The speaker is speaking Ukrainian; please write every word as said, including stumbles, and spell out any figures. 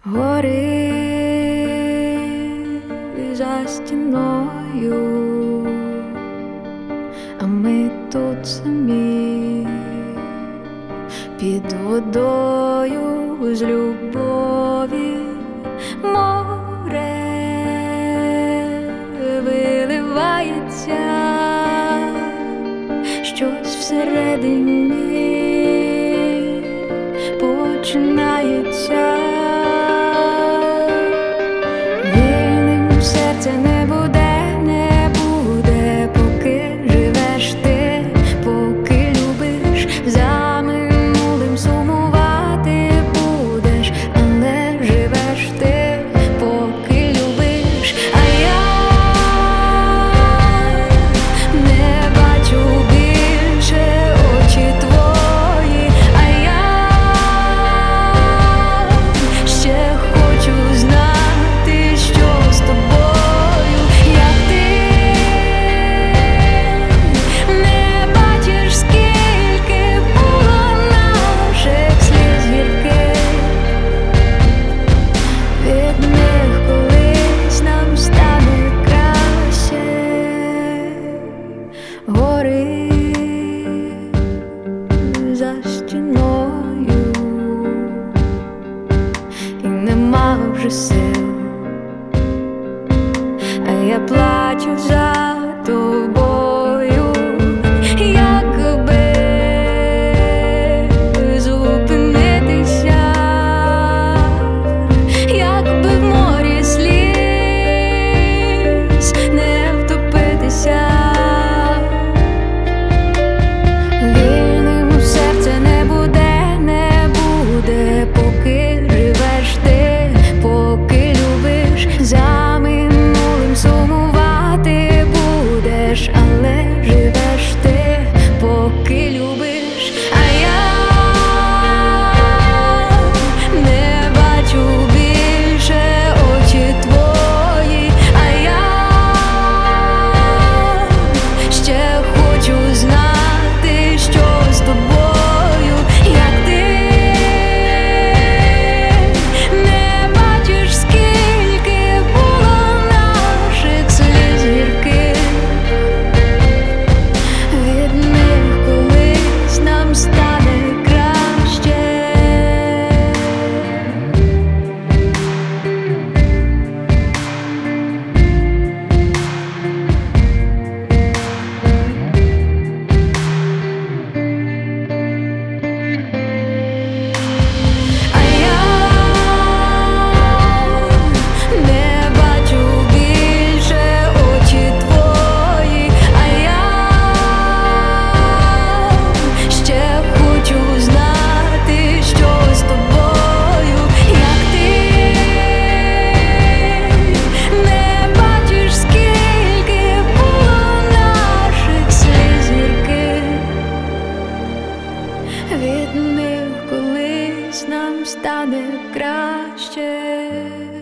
Гори за стіною, а ми тут самі під водою з любові море виливається, щось всередині починається. Серце не буде, не буде, поки живеш ти, поки любиш, за минулим сумувати будеш, але живеш ти, поки любиш, а я не бачу більше очі твої, а я ще хочу знати, що з тобою. Гори за стіною, і нема вже сил, а я плачу за тобою, якби зупинитися, якби в морі сліз не втопитися. За минулим сумувати будеш, але живеш ти, поки любиш, а я не бачу більше очі твої, а я ще хочу знати, що з тобою, як ти не бачиш, скільки від них колись нам стане краще.